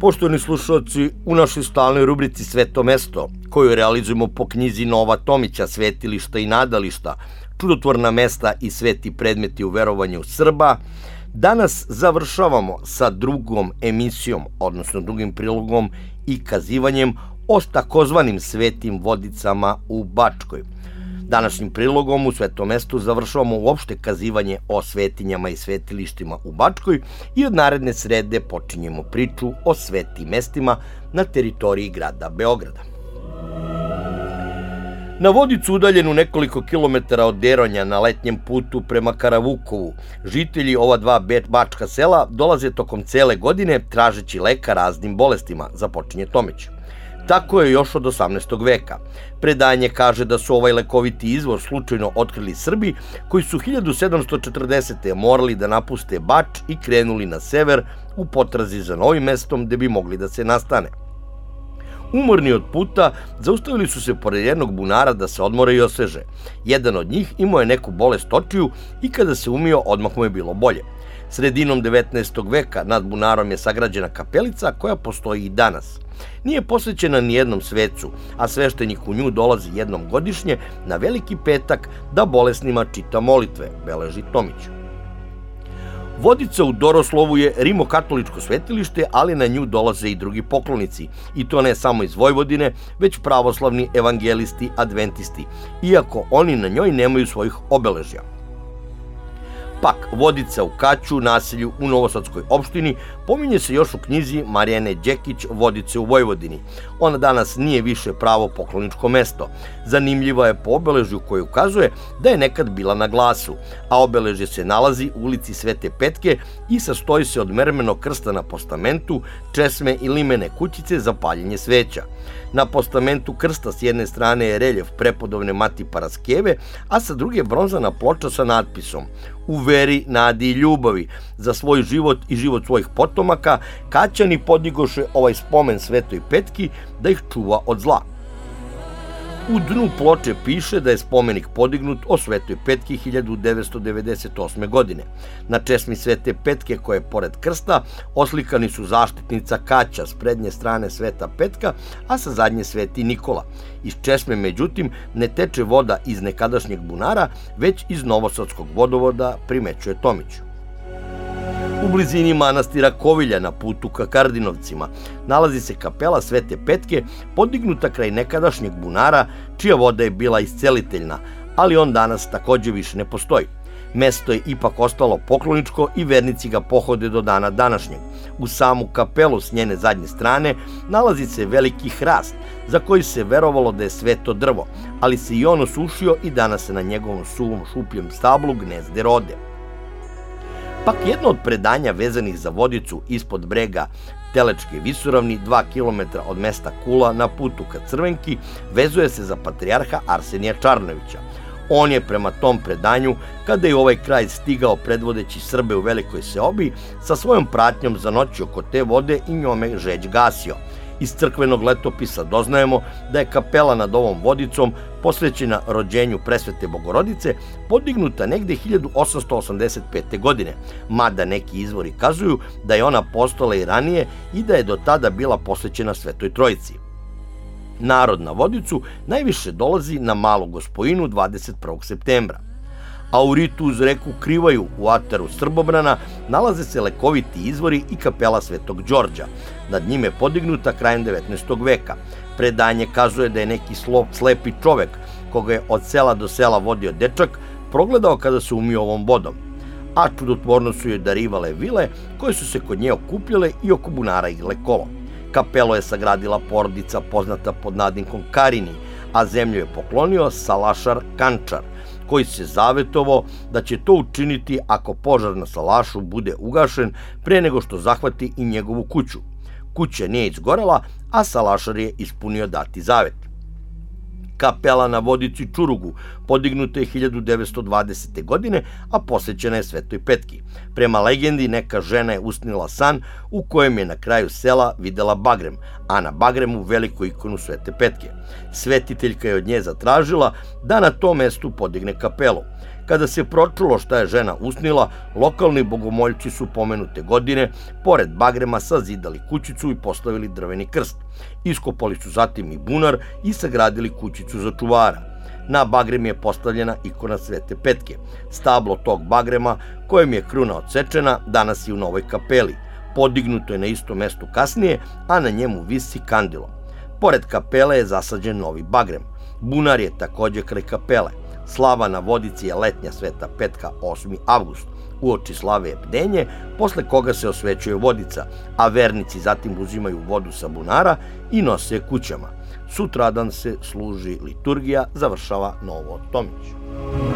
Poštovani slušalci, u našoj stalnoj rubrici Sveto mesto, koju realizujemo po knjizi Nova Tomića, Svetilišta i nadališta, čudotvorna mesta i sveti predmeti u verovanju Srba, danas završavamo sa drugom emisijom, odnosno drugim prilogom i kazivanjem o takozvanim svetim vodicama u Bačkoj. Današnjim prilogom u Svetom mestu završavamo uopšte kazivanje o svetinjama i svetilištima u Bačkoj i od naredne srede počinjemo priču o svetim mestima na teritoriji grada Beograda. Na Vodicu, udaljenu nekoliko kilometara od Deronja na letnjem putu prema Karavukovu, žitelji ova dva bačka sela dolaze tokom cele godine tražeći leka raznim bolestima, započinje Tomić. Tako je još od 18. veka. Predanje kaže da su ovaj lekoviti izvor slučajno otkrili Srbi koji su 1740. morali da napuste Bač i krenuli na sever u potrazi za novim mestom gde bi mogli da se nastane. Umorni od puta, zaustavili su se pored jednog bunara da se odmore i osveže. Jedan od njih imao je neku bolest očiju i kada se umio, odmah mu je bilo bolje. Sredinom 19. veka nad bunarom je sagrađena kapelica koja postoji i danas. Nije posvećena ni jednom svecu, a sveštenik u nju dolazi jednom godišnje na Veliki petak da bolesnima čita molitve, beleži Tomić. Vodica u Doroslovu je rimokatoličko svetilište, ali na nju dolaze i drugi poklonici, i to ne samo iz Vojvodine, već pravoslavni evangelisti, adventisti, iako oni na njoj nemaju svojih obeležja. Pak, Vodica u Kaću, naselju u Novosadskoj opštini, pominje se još u knjizi Marijane Đekić Vodice u Vojvodini. Ona danas nije više pravo pokloničko mesto. Zanimljiva je po obeležju koje ukazuje da je nekad bila na glasu, a obeležje se nalazi u ulici Svete Petke i sastoji se od mermenog krsta na postamentu, česme i limene kućice za paljenje sveća. Na postamentu krsta s jedne strane je reljef prepodobne Mati Paraskeve, a sa druge bronzana ploča sa natpisom: "U veri, nadi i ljubavi, za svoj život i život svojih potomaka, Kaćani podigoše ovaj spomen Svetoj Petki da ih čuva od zla." U dnu ploče piše da je spomenik podignut o Svetoj Petki 1998. godine. Na česmi Svete Petke, koja je pored krsta, oslikani su zaštitnica Kaća, s prednje strane Sveta Petka, a sa zadnje Sveti Nikola. Iz česme, međutim, ne teče voda iz nekadašnjeg bunara, već iz Novosadskog vodovoda, primećuje Tomić. U blizini manastira Kovilja na putu ka Kardinovcima nalazi se kapela Svete Petke, podignuta kraj nekadašnjeg bunara, čija voda je bila isceliteljna, ali on danas takođe više ne postoji. Mesto je ipak ostalo pokloničko i vernici ga pohode do dana današnjeg. U samu kapelu s njene zadnje strane nalazi se veliki hrast, za koji se verovalo da je sveto drvo, ali se i on osušio i danas se na njegovom suvom šupljem stablu gnezde rode. Pak jedno od predanja vezanih za Vodicu ispod brega Telečke visoravni, 2 km od mesta Kula na putu ka Crvenki, vezuje se za patrijarha Arsenija Čarnojevića. On je prema tom predanju, kada je u ovaj kraj stigao predvodeći Srbe u Velikoj seobi, sa svojom pratnjom zanoćio kod te vode i njome žeđ gasio. Iz crkvenog letopisa doznajemo da je kapela nad ovom Vodicom, posvećena rođenju Presvete Bogorodice, podignuta negde 1885. godine, mada neki izvori kazuju da je ona postojala i ranije i da je do tada bila posvećena Svetoj Trojici. Narod na Vodicu najviše dolazi na Malu Gospojinu 21. septembra. A u ritu uz reku Krivaju u ataru Srbobrana nalaze se lekoviti izvori i kapela Svetog Đorđa. Nad njime podignuta krajem 19. veka. Predanje kazuje da je neki slepi čovek, koga je od sela do sela vodio dečak, progledao kada se umio ovom vodom. A čudotvorno su joj darivale vile koje su se kod nje okupljale i oko bunara igle kolo. Kapelo je sagradila porodica poznata pod nadimkom Karini, a zemlju je poklonio Salašar Kančar, koji se zavetovao da će to učiniti ako požar na salašu bude ugašen pre nego što zahvati i njegovu kuću. Kuća nije izgorela, a salašar je ispunio dati zavet. Kapela na Vodici Čurugu podignuta je 1920. godine, a posvećena je Svetoj Petki. Prema legendi, neka žena je usnila san u kojem je na kraju sela videla bagrem, a na bagremu veliku ikonu Svete Petke. Svetiteljka je od nje zatražila da na tom mestu podigne kapelu. Kada se pročulo šta je žena usnila, lokalni bogomoljci su pomenute godine pored bagrema sazidali kućicu i postavili drveni krst. Iskopali su zatim i bunar i sagradili kućicu za čuvara. Na bagrem je postavljena ikona Svete Petke. Stablo tog bagrema, kojem je kruna odsečena, danas je u novoj kapeli. Podignuto je na istom mestu kasnije, a na njemu visi kandilo. Pored kapele je zasađen novi bagrem. Bunar je takođe kraj kapele. Slava na vodici je letnja Sveta Petka 8. avgust. Uoči slave je bdenje, posle koga se osvećuje vodica, a vernici zatim uzimaju vodu sa bunara i nose je kućama. Sutradan se služi liturgija, završava Novo Tomić.